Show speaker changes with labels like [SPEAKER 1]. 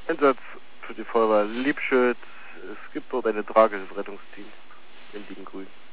[SPEAKER 1] Einsatz für die Feuerwehr Liebschütz. Es gibt dort eine Trage des Rettungsdienstes in Liebengrün.